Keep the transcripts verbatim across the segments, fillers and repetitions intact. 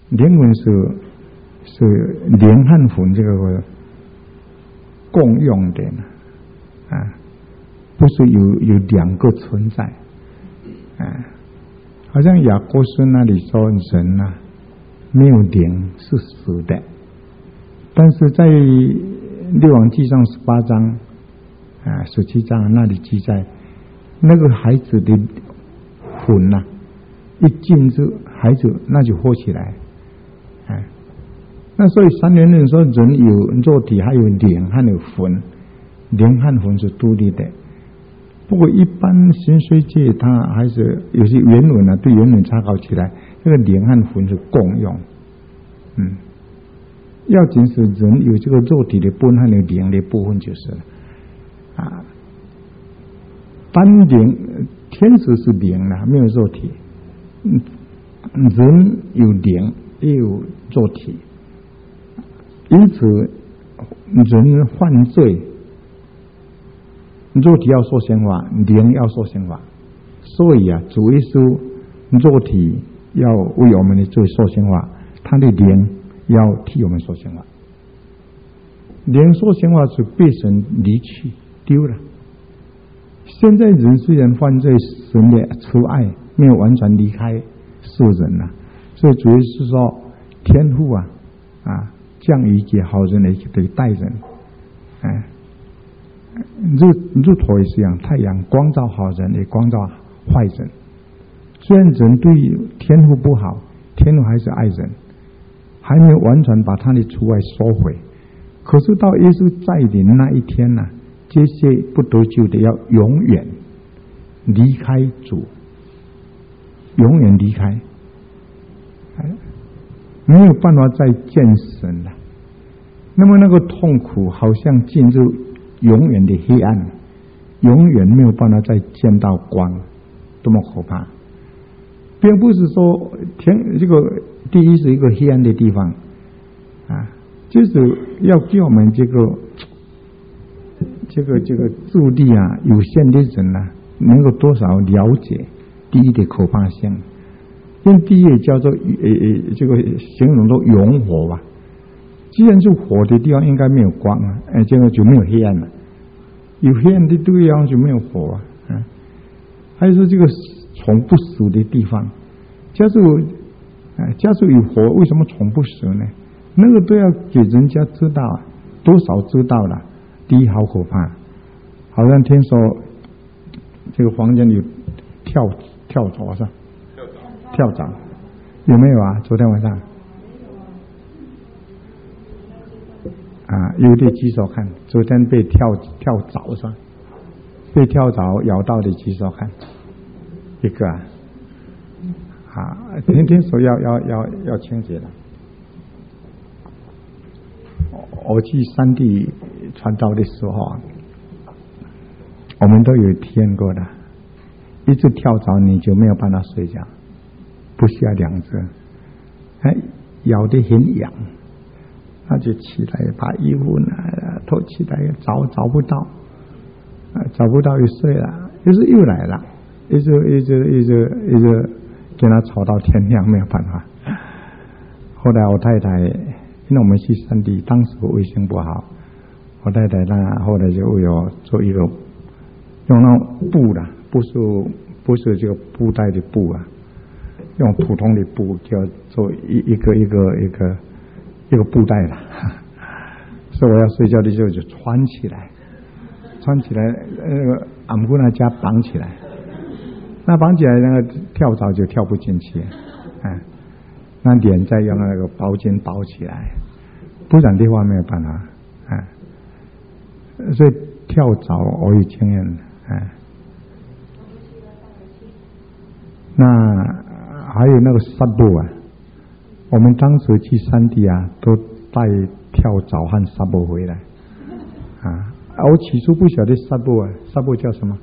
灵魂是是灵和魂这个共用的啊，不是有有两个存在啊。好像雅各书那里说人呐、啊、没有灵是死的，但是在列王纪上十八章啊十七章那里记载，那个孩子的魂呐、啊、一进入孩子那就活起来，哎，那所以三元论说人有肉体，还有灵还有魂，灵和魂是独立的。不过一般玄学界它还是有些原文呢、啊，对原文参考起来，这个灵和魂是共用。嗯，要紧是人有这个肉体的部分和灵的部分就是了啊。单灵天使是灵的，没有肉体。嗯，人有灵也有肉体，因此人犯罪。肉体要受刑罚，灵要受刑罚，所以啊，主耶稣肉体要为我们的罪受刑罚，他的灵要替我们受刑罚。灵受刑罚是被神离去丢了。现在人虽然犯罪，神的慈爱没有完全离开世人啊，所以主耶稣说，天父啊啊，降于给好人来给待人，哎。日日头也是一样，太阳光照好人，也光照坏人。虽然人对天父不好，天父还是爱人，还没有完全把他的慈爱收回。可是到耶稣再临那一天呢、啊，这些不得救的要永远离开主，永远离开，没有办法再见神了。那么那个痛苦好像进入永远的黑暗，永远没有办法再见到光，多么可怕！并不是说天这个地狱是一个黑暗的地方啊，就是要给我们这个这个这个智力啊有限的人啊，能够多少了解地狱的可怕性。因为地狱叫做呃呃这个形容作永火吧。既然是火的地方，应该没有光啊，哎，这个就没有黑暗了。有黑暗的地方就没有火啊。嗯，还有说这个从不死的地方，假如哎，假如有火，为什么从不死呢？那个都要给人家知道，多少知道了。第一，好可怕，好像听说这个房间里跳跳蚤是吧？跳蚤有没有啊？昨天晚上。啊，有的举手看，昨天被跳跳蚤是吧？被跳蚤咬到的举手看，一个啊，啊，天天说要要要要清洁的。我去山地传道的时候啊，我们都有体验过的，一只跳蚤你就没有办法睡觉，不需要两只，哎，咬得很痒。他就起来把衣服呢脱起来，找找不到，啊，找不到又睡了，又是又来了，一直一直一直一直跟他吵到天亮，没有办法。后来我太太，因为我们去山地，当时卫生不好，我太太呢后来就为我做一个用那种布的，不是不是这个布袋的布啊，用普通的布，叫做一一个一个一个。一个布袋了，所以我要睡觉的时候就穿起来，穿起来那个俺们那家绑起来，那绑起来那个跳蚤就跳不进去，哎，那脸再用那个包巾包起来，不然的话没有办法，哎，所以跳蚤我有经验，哎，那还有那个纱布啊。我们当时去山地啊，都带跳蚤和纱布回来啊。我起初不晓得纱布啊，纱布叫什么？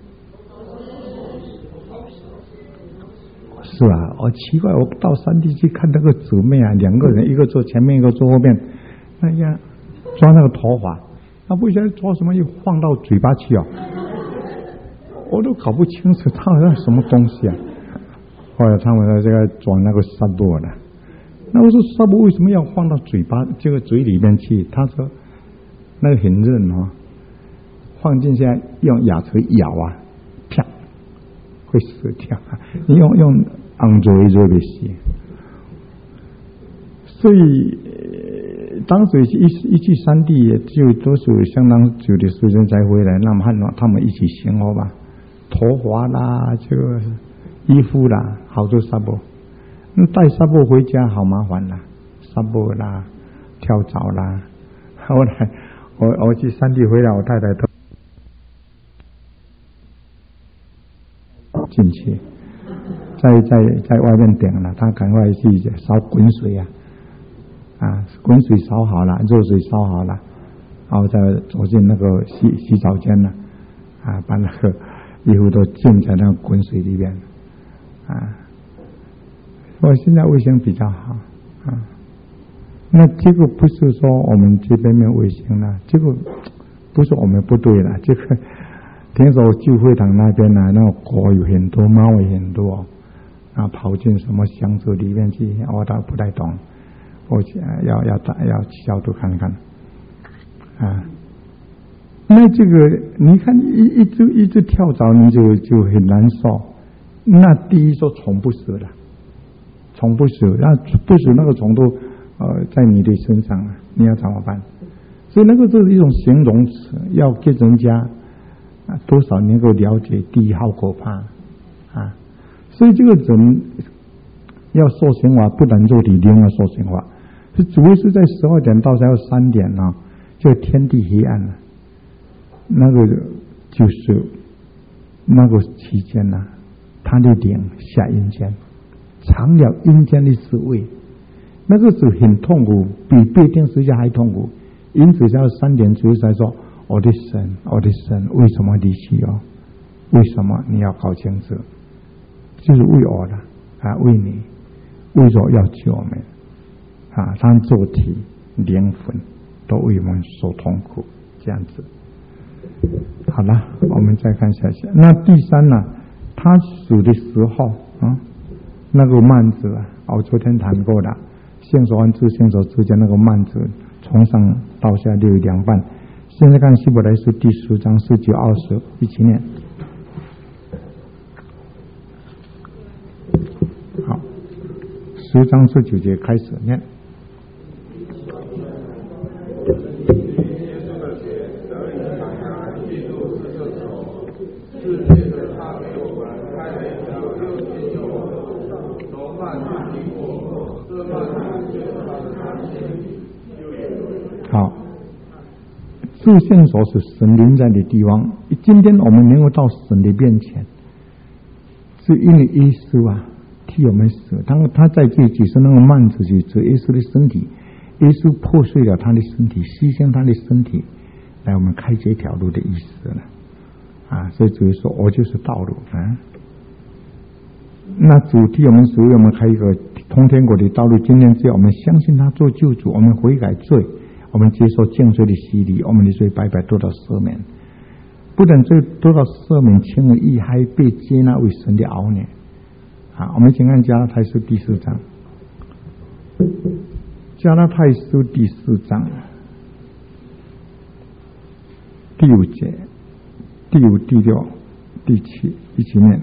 是啊，我奇怪，我到山地去看那个姊妹啊，两个人，一个坐前面，一个坐后面，哎呀，抓那个头发，那不晓得抓什么，又放到嘴巴去啊，我都搞不清楚他好像什么东西啊。后来他们在这个装那个纱布的。 那我说纱布为什么要放到嘴巴这个嘴里面去？他说那个很韧哦，放进去用牙齿咬啊，啪，会死掉。你用用昂嘴就会死。所以当时一一去山地，也就都是相当久的时间才回来。那么和他们一起生活吧，头发啦，这个衣服啦，好多纱布。那带纱布回家好麻烦啦，纱布啦，跳蚤啦。后来我我去山地回来，我太太都进去，在在在外面等了，她赶快去烧滚水啊。啊，滚水烧好了，热水烧好了，然后再走进那个洗洗澡间了，啊，把那个衣服都浸在那个滚水里面，啊，我现在卫生比较好，啊，那这个不是说我们这边没有卫生了，这个不是我们不对了，这个听说聚会堂那边呢、啊，那个狗有很多，猫有很多，啊，跑进什么箱子里面去，我倒不太懂。我要要要消毒看看啊！那这个你看一一直一直跳蚤，你就就很难受。那第一说虫不死了，虫不死，那不死那个虫都呃在你的身上了，你要怎么办？所以那个就是一种形容词，要给人家啊多少能够了解第一好可怕啊！所以这个人要说闲话，不能做理，另外说闲话。是主要是在十二点到才要三点呢、啊，就天地黑暗了。那个就是那个期间呢、啊，他的灵下阴间，尝了阴间的滋味，那个是很痛苦，比被钉十字架还痛苦。因此在三点左右才说：“我的神，我的神，为什么离弃我？为什么你要搞清楚？就是为我的啊，为你，为什么要救我们？”啊，他肉体、灵魂都为我们受痛苦，这样子。好了，我们再看下去。那第三呢？他死的时候啊，那个幔子啊，我昨天谈过了，线索和自线索之间那个幔子从上到下略有两半。现在看希伯来书第十章十九、二十，一起念。好，十章十九节开始念。好，自线索是神临在的地方。今天我们能够到神的面前，是因为耶稣啊替我们死。当他在这里举是那个幔子，就指耶稣的身体。耶稣破碎了他的身体，牺牲他的身体，来我们开这条路的意思了。啊，所以主说我就是道路啊。那主替我们属于我们开一个通天国的道路。今天只要我们相信他做救主，我们悔改罪，我们接受净罪的洗礼，我们的罪白白得到赦免。不但罪得到赦免轻而易，还被接纳为神的儿女。啊，我们请看加拉太书第四章。加拉太书第四章第五节、第五、第六、第七，一起念。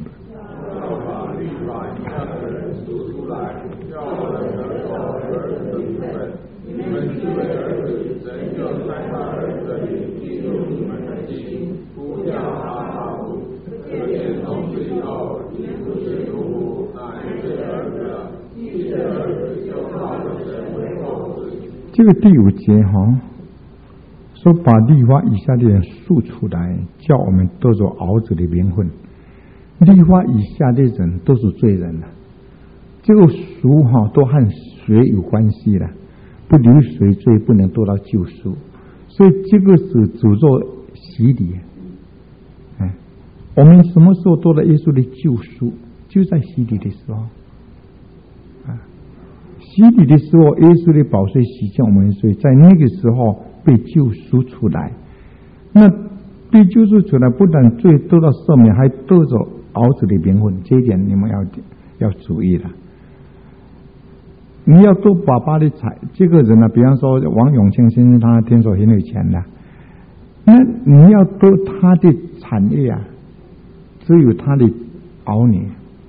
这个第五节哈，说把律法以下的人赎出来，叫我们得着儿子的名分。律法以下的人都是罪人了，这个赎哈都和水有关系了，不流水罪不能得到救赎，所以这个是主做洗礼。哎，我们什么时候得到耶稣的救赎？就在洗礼的时候。洗礼的时候，耶稣的宝血洗净我们的罪，在那个时候被救赎出来。那被救赎出来，不但罪得到赦免，还得着儿子的名分，这一点你们要要注意了。 你要做爸爸的财，这个人呢、啊，比方说王永庆先生，他听说很有钱的，那你要做他的产业啊，只有他的儿女，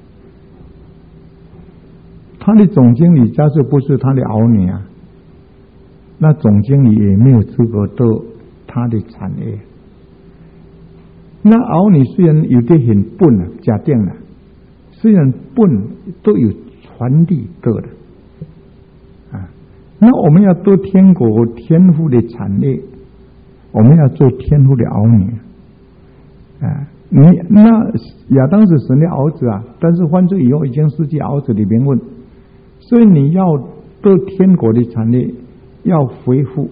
他的总经理假设不是他的儿女啊，那总经理也没有资格做他的产业。那儿女虽然有点很笨啊，假定了，虽然笨都有传递过的啊。那我们要做天国天父的产业，我们要做天父的儿女啊。你那亚当是神的儿子啊，但是犯罪以后已经失去儿子的名分，所以你要做天国的产业，要恢复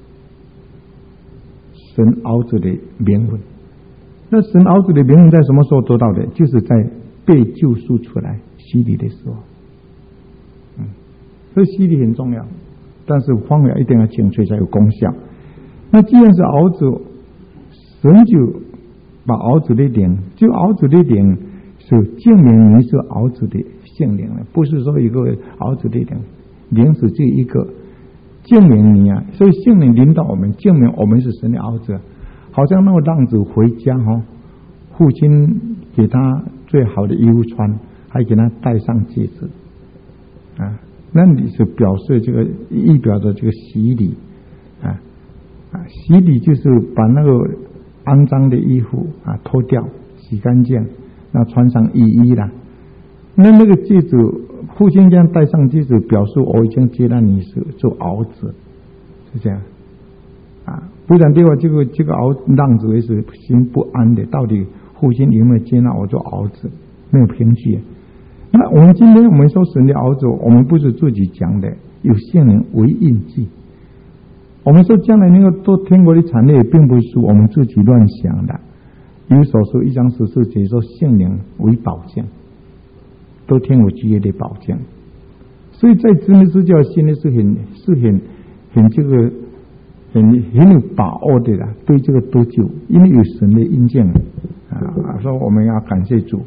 神儿子的名分。那神儿子的名分在什么时候得到的？就是在被救赎出来洗礼的时候。嗯，所以洗礼很重要，但是方法一定要精确才有功效。那既然是儿子，神就把儿子的灵，就儿子的灵是证明你是儿子的性灵了，不是说一个儿子的灵，灵是这一个证明你啊。所以圣灵领导我们，证明我们是神的儿子。好像那个浪子回家哈，父亲给他最好的衣服穿，还给他戴上戒指啊，那你是表示这个意表的这个洗礼啊啊，洗礼就是把那个肮脏的衣服啊脱掉，洗干净，那穿上衣衣啦。那那个戒指，父亲这样戴上戒指，表示我已经接纳你是做儿子，是这样。啊，不然的话，这个这个儿浪子也是心不安的。到底父亲有没有接纳我做儿子？没有凭据。那我们今天我们说神的儿子，我们不是自己讲的，有圣灵为印记。我们说将来那个做天国的产业，并不是我们自己乱想的。有所说一章十四节说圣灵为宝剑，都天国基业的宝剑。所以在真的是教心里是很是很很这个。很很有把握的啦，对这个得救，因为有神的印证啊，说我们要感谢主。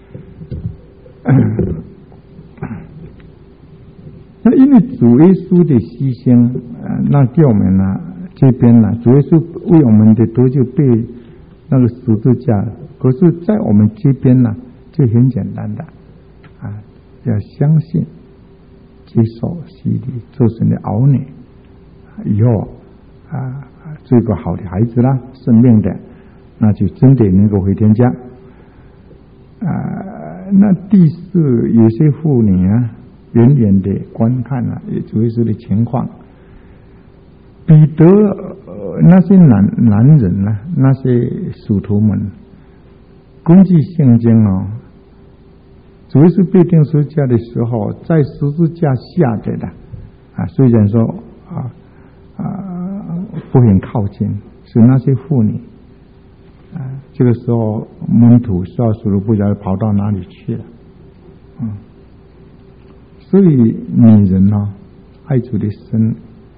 那因为主耶稣的牺牲，呃、那叫我们呢、啊、这边呢、啊，主耶稣为我们的得救被那个十字架，可是在我们这边呢、啊，就很简单的啊，要相信、接受洗礼，做神的儿女，以后。啊，做一个好的孩子啦，生命的，那就真的能够回天家。啊，那第四，有些妇女啊，远远的观看啊，也主耶稣的情况。彼得、呃、那些男男人呢、啊，那些使徒们，根据圣经哦，主耶稣被钉十字架的时候，在十字架下着的啊，虽然说啊啊。不很靠近，是那些妇女啊。这个时候，门徒十二使徒不晓得跑到哪里去了，嗯。所以女人呢、哦，爱主的深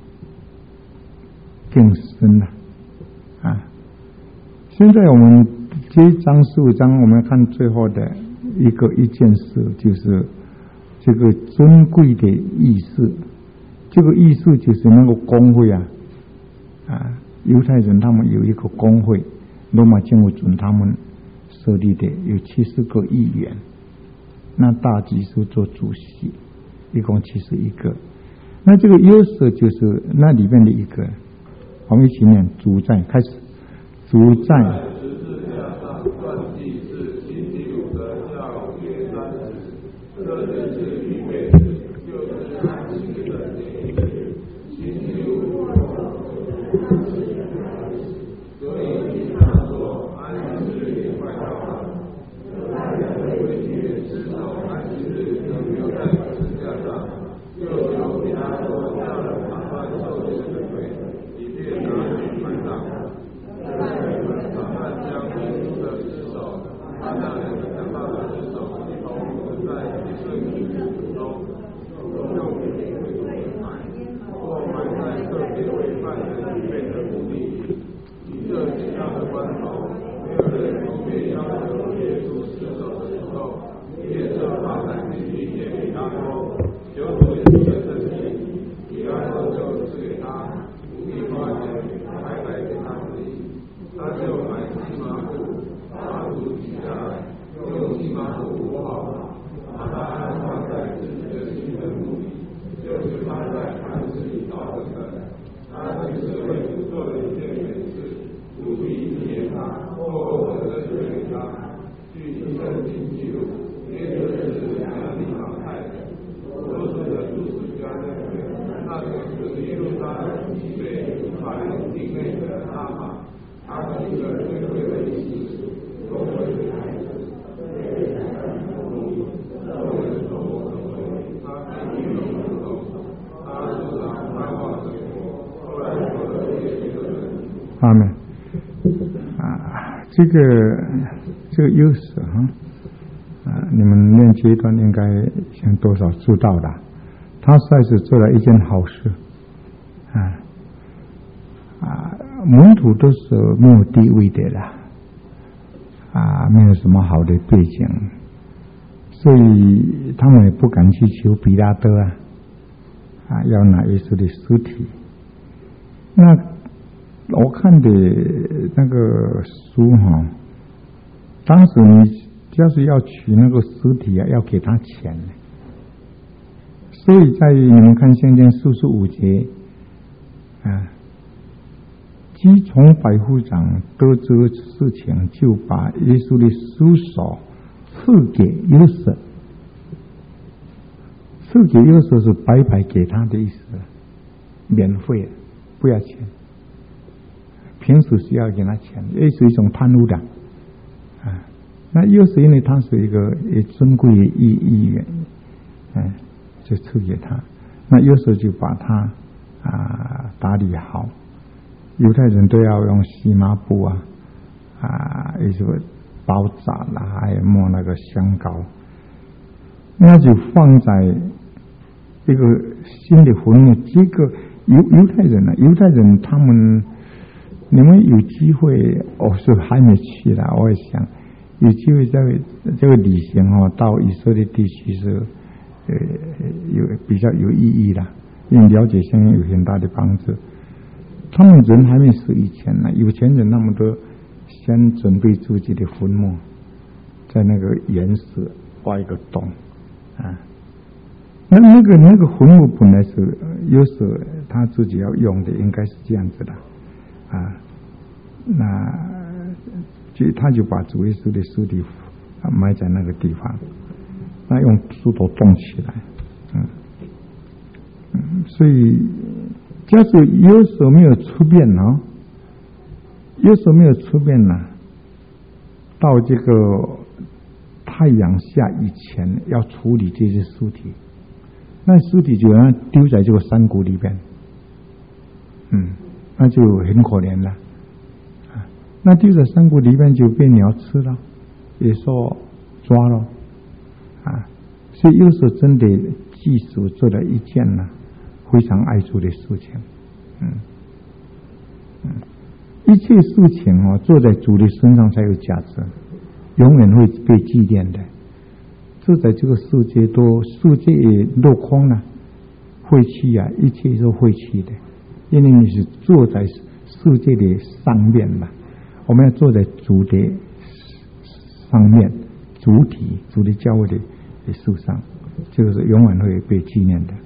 更深了啊。现在我们这一章十五章，我们看最后的一个一件事，就是这个尊贵的议事。这个议事就是那个公会啊。啊，犹太人他们有一个公会，罗马政府准他们设立的，有七十个议员，那大祭司做主席，一共七十一个。那这个约瑟就是那里面的一个，我们一起念主在，开始主在。 求主赐阿门啊，这个这个优势哈啊，你们念这一段应该想多少知道的，他实在是做了一件好事啊啊，门徒都是没有地位的啦啊，没有什么好的背景，所以他们也不敢去求比拉多啊啊，要拿耶稣的尸体。那我看的那个书哈，当时你要是要取那个尸体啊，要给他钱，所以在你们看圣经四十五节啊，即从百夫长得知事情，就把耶稣的尸首赐给约瑟，赐给约瑟是白白给他的意思，免费的，不要钱。平时需要给他钱，也是一种贪污的啊。那又是因为他是一个也尊贵的议议员，嗯，就赐给他。那有时候就把他啊打理好。犹太人都要用细麻布啊啊，一些包扎啦，还有抹那个香膏，那就放在一个新的坟墓。这个犹犹太人呢、啊，犹太人他们。你们有机会，我是还没去啦。我也想有机会这个这个旅行哦，到以色列地区是呃有比较有意义的，因为了解圣经有很大的帮助。他们人还没死以前呢，有钱人他们都先准备自己的坟墓，在那个岩石挖一个洞啊。那那个那个坟墓本来是有时他自己要用的，应该是这样子的。啊，那就他就把主耶稣的尸体埋在那个地方，那用石头冻起来，嗯嗯，所以假使有时候没有出变呢，有时候没有出变呢，到这个太阳下以前要处理这些尸体，那尸体就让丢在这个山谷里边，嗯。那就很可怜了，啊，那丢在山谷里面就被鸟吃了，野兽抓了，啊，所以有时候真的祭司做了一件呢非常爱主的事情，嗯嗯，一切事情哦做在主的身上才有价值，永远会被纪念的。这在这个世界都世界也落空了，废弃啊，一切都废弃的。因为你是坐在世界的上面嘛，我们要坐在主的上面，主体主的教会的树上，这个是永远会被纪念的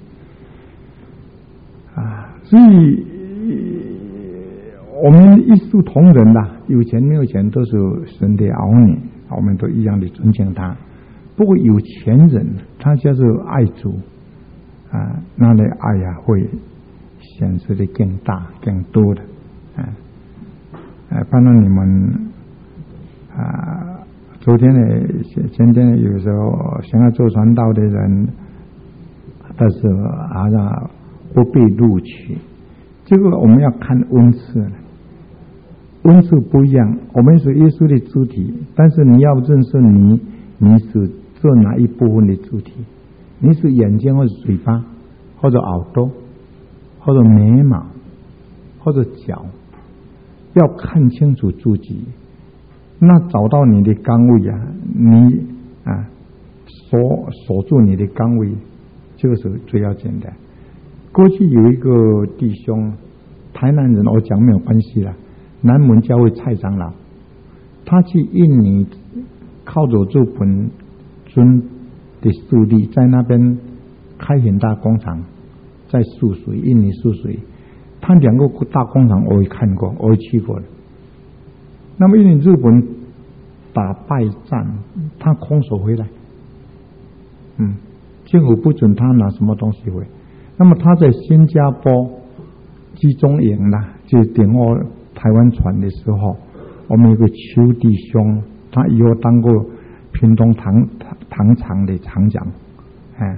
啊！所以我们一视同仁啦，有钱没有钱都是神的儿女，我们都一样的尊敬他。不过有钱人他就是爱主啊，那的爱呀会显示的更大更多的，啊，啊，盼望你们啊，昨天呢，今天有时候想要做传道的人，但是好像不被录取，这个我们要看恩赐，恩赐不一样。我们是耶稣的肢体，但是你要认识你，你是做哪一部分的肢体？你是眼睛或者嘴巴，或者耳朵？或者眉毛，或者脚，要看清楚自己。那找到你的岗位啊，你啊锁锁住你的岗位，这个是最要紧的。过去有一个弟兄，台南人，我讲没有关系啦，南门教会蔡长老，他去印尼靠着这本尊的势力，在那边开很大工厂。 在涑水，印尼涑水，它两个大工厂我也看过，我也去过了。那么因为日本打败战，他空手回来，嗯，政府不准他拿什么东西回。那么他在新加坡集中营啦，就点我台湾船的时候，我们有个邱弟兄，他以后当过屏东糖糖厂的厂长，哎，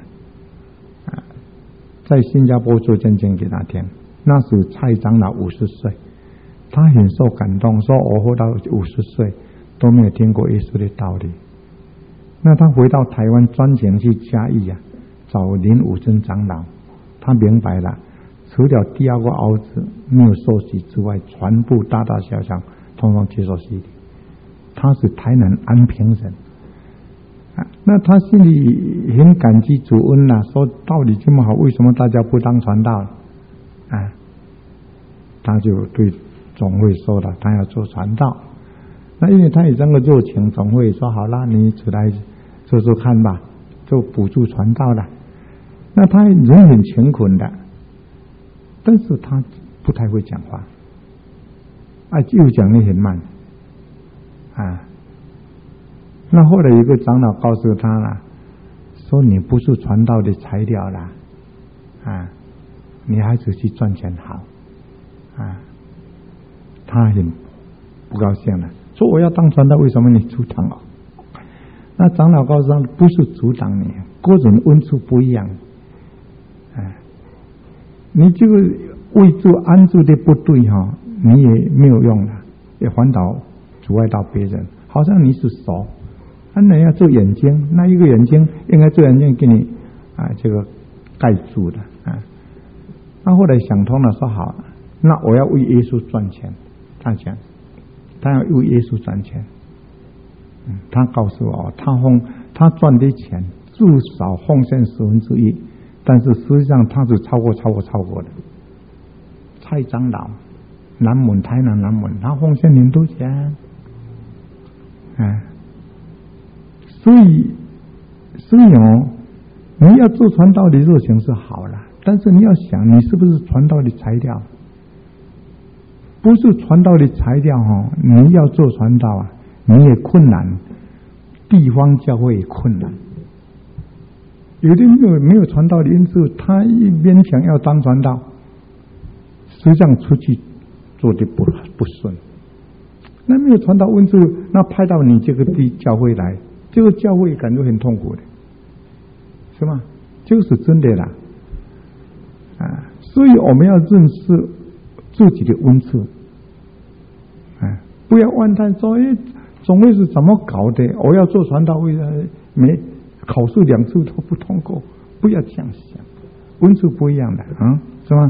在新加坡做见证给他听。那时蔡长老五十岁，他很受感动，说我活到五十岁都没有听过耶稣的道理。那他回到台湾专程去嘉义啊，找林武珍长老，他明白了，除了第二个儿子没有受洗之外，全部大大小小统统接受洗礼。他是台南安平人，啊，那他心里很感激主恩啊，说道理这么好，为什么大家不当传道啊？他就对总会说了，他要做传道。那因为他有这个热情，总会说好啦，你出来做做看吧，做补助传道了。那他人很勤恳的，但是他不太会讲话，啊，又讲得很慢，啊。那后来有个长老告诉他了，说你不是传道的材料啦，啊，你还是去赚钱好，啊，他很不高兴了，说我要当传道，为什么你阻挡我？那长老告诉他，不是阻挡你，各种恩赐不一样，哎，你这个位置安住的不对哈，你也没有用了，也反倒阻碍到别人，好像你是手。那要做眼睛，那一个眼睛应该做眼睛给你啊，这个盖住的啊。那后来想通了，说好，那我要为耶稣赚钱。他讲，他要为耶稣赚钱。嗯，他告诉我，他奉他赚的钱至少奉献十分之一，但是实际上他是超过、超过、超过的。蔡长老，南门台南南门，他奉献很多钱，哎。所以，所以哦，你要做传道的热情是好了，但是你要想，你是不是传道的材料？不是传道的材料哦，你要做传道啊，你也困难，地方教会也困难。有的没有没有传道的因素，他一勉强要当传道，实际上出去做的不不顺。那没有传道因素，那派到你这个地教会来。这个教会感觉很痛苦的，是吗？这个是真的啦，啊！所以我们要认识自己的恩赐，啊，不要妄谈说，哎，总会是怎么搞的？我要做传道会，没考试两次都不通过，不要这样想，恩赐不一样的啊，是吗？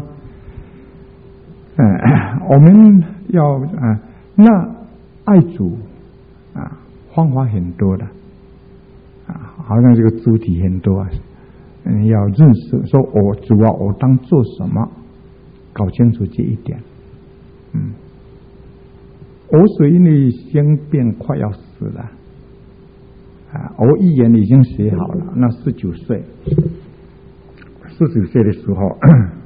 啊，我们要啊，那爱主啊，方法很多的。啊，好像这个主体很多啊，嗯，要认识，说我主要我当做什么，搞清楚这一点。嗯，我是因为先变快要死了，啊，我语言已经学好了。那十九岁，十九岁的时候，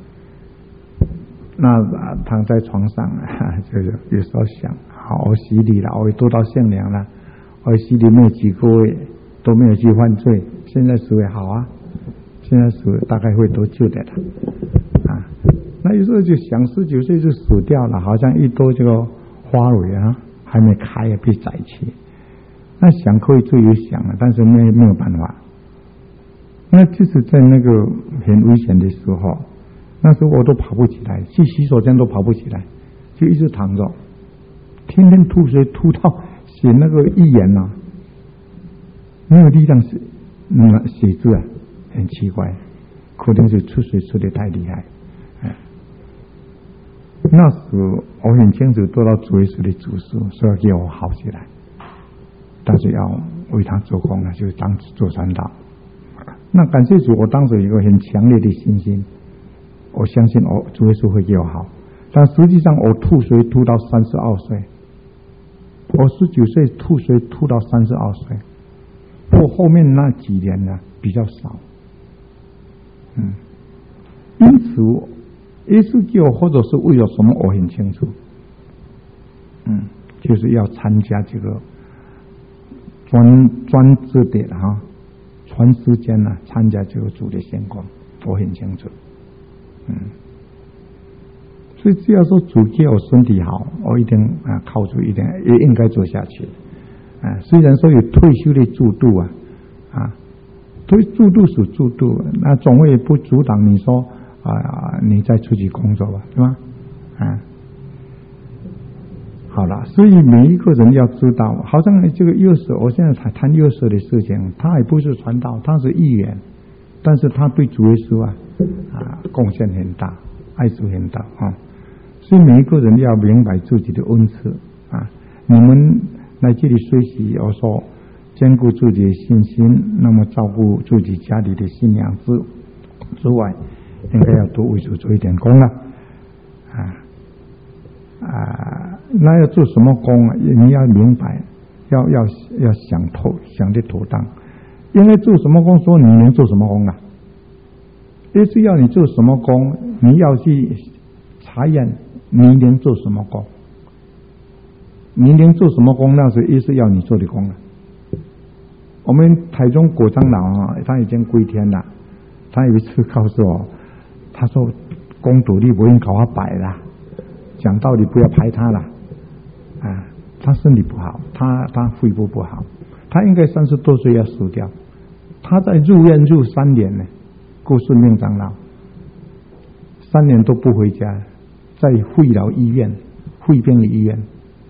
那躺在床上啊，就有时候想，好，我洗礼了，我都到圣娘了，我洗礼没有几个月。都没有去犯罪，现在死也好啊，现在死大概会多久的了啊？那有时候就想，十九岁就死掉了，好像一朵这个花蕊啊，还没开也被摘去。那想可以自由想了，但是没没有办法。那就是在那个很危险的时候，那时候我都跑不起来，去洗手间都跑不起来，就一直躺着，天天吐水吐到写那个预言啊。没有力量写，嗯，写字啊，很奇怪，可能是出水出的太厉害。哎，那时我很清楚得到主耶稣的指示，说要给我好起来，但是要为他做工啊，就是当做传道。那感谢主，我当时有一个很强烈的信心，我相信我主耶稣会给我好。但实际上我吐水吐到三十二岁，我十九岁吐水吐到三十二岁。我后面那几年呢比较少，嗯， 因此，耶稣叫或者是为了什么，我很清楚。嗯，就是要参加这个专专职的哈，全时间呢、啊、参加这个主的献光，我很清楚。嗯，所以只要说主叫我身体好，我一定啊靠主一定也应该做下去。啊，虽然说有退休的制度啊，啊，退制度是制度，那总会不阻挡你说啊，你再出去工作吧，对吗？啊。好了，所以每一个人要知道，好像这个约瑟，我现在才谈约瑟的事情，他也不是传道，他是议员，但是他对主耶稣啊啊贡献很大，爱主很大啊。所以每一个人要明白自己的恩赐啊。你们来这里学习，我说兼顾自己的信心，那么照顾自己家里的信仰之之外，应该要多为主做一点功了啊。啊，那要做什么工啊？你要明白，要要要想透，想得妥当。应该做什么工？说你能做什么工啊？也是要你做什么工，你要去查验你能做什么工。你能做什么工？那是也是要你做的工啊。我们台中国长老啊，他已经归天了。他有一次告诉我，他说：“公主你不用搞他摆了。”讲道理不要排他了，啊，他身体不好，他他肺部不好，他应该三十多岁要死掉，他在入院入三年呢，顾顺命长老，三年都不回家，在肺痨医院、肺病的医院，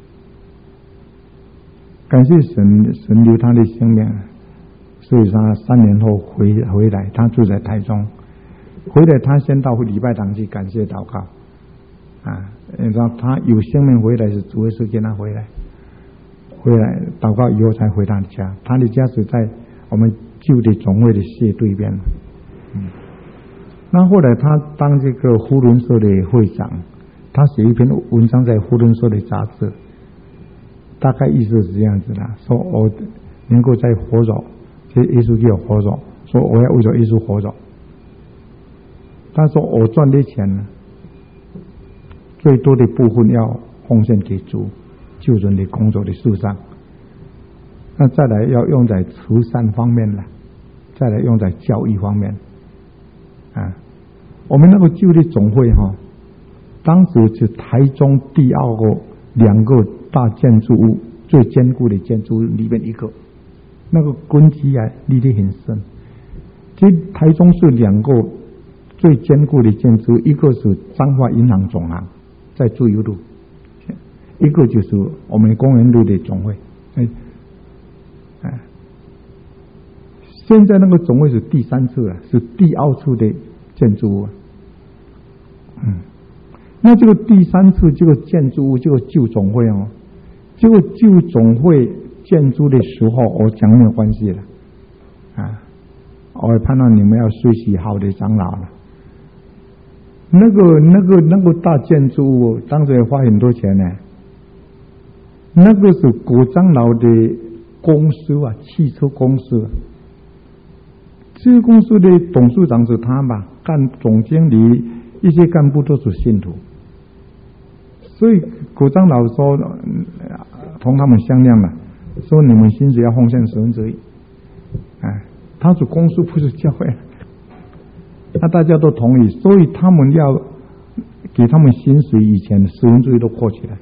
感谢神，神留他的性命，所以他三年后回回来，他住在台中，回来他先到礼拜堂去感谢祷告。啊，你知道他有性命回来是主耶稣接他回来，回来祷告以后才回他的家。他的家是在我们旧的总会的斜对面。嗯，那后来他当这个呼伦社的会长，他写一篇文章在呼伦社的杂志，大概意思是这样子的：说我能够在活着，这耶稣叫我活着，说我要为了耶稣活着。他说我赚的钱呢，最多的部分要奉献给主救人的工作的事上，那再来要用在慈善方面了，再来用在教育方面啊。我们那个旧的总会哈，当时是台中第二个两个大建筑物最坚固的建筑物里面一个，那个根基啊立得很深。这台中是两个最坚固的建筑，一个是彰化银行总行。在自由路，一个就是我们公园路的总会。哎，哎，现在那个总会是第三次了，是第二次的建筑物。嗯，那这个第三次这个建筑物，这个旧总会哦，这个旧总会建筑的时候，我讲没有关系了啊，我判断你们要学习好的长老了。那个、那个、那个大建筑物，当时也花很多钱呢。那个是国长老的公司啊，汽车公司。这个公司的董事长是他吧，干总经理，一些干部都是信徒。所以国长老说，同他们商量了，说你们薪水要奉献十分之一。哎，他是公司，不是教会。那大家都同意，所以他们要给他们薪水以前十分之一都扣起来，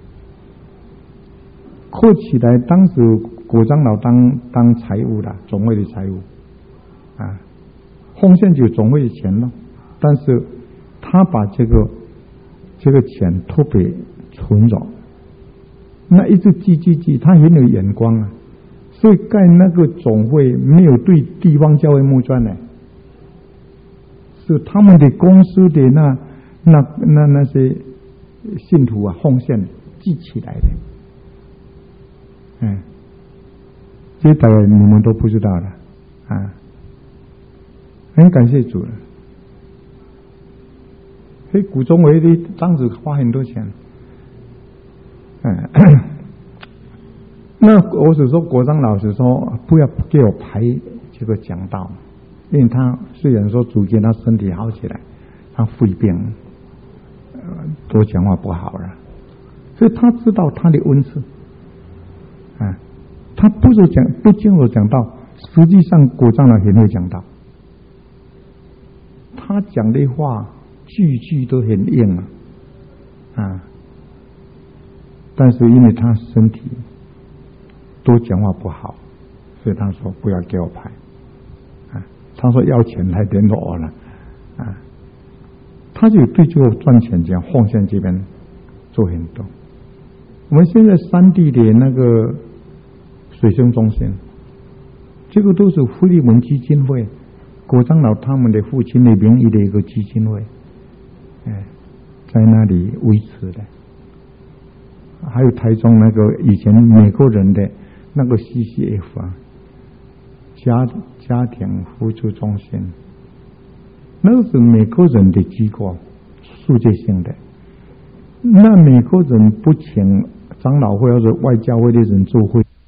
扣起来。当时国长老当当财务的，总会的财务啊，奉献就总会的钱了，但是他把这个这个钱特别存着，那一直记记记，他很有眼光啊，所以盖那个总会没有对地方教会募捐呢。是他们的公司的那那那那些信徒啊，奉献记起来的，嗯，这大概你们都不知道了啊，很感谢主了。所以古中维的当时花很多钱，嗯，那我只说国长老师说不要给我排这个讲道。因为他虽然说主见他身体好起来， 他肺病，呃，多讲话不好了，所以他知道他的恩赐啊，他不是讲不经我讲到，实际上国长老也会讲到，他讲的话句句都很硬啊，啊，但是因为他身体多讲话不好，所以他说不要给我拍啊，他说要钱来联络我了啊，他就对这个赚钱这样奉献这边做很多。我们现在山地的那个水生中心，这个都是福利门基金会国长老他们的父亲的名义的一个基金会，哎，在那里维持的。还有台中那个以前美国人的那个 C C F 啊，家家庭辅助中心，那个是美国人的机构，世界性的。那美国人不请长老会或者外教会的人做会。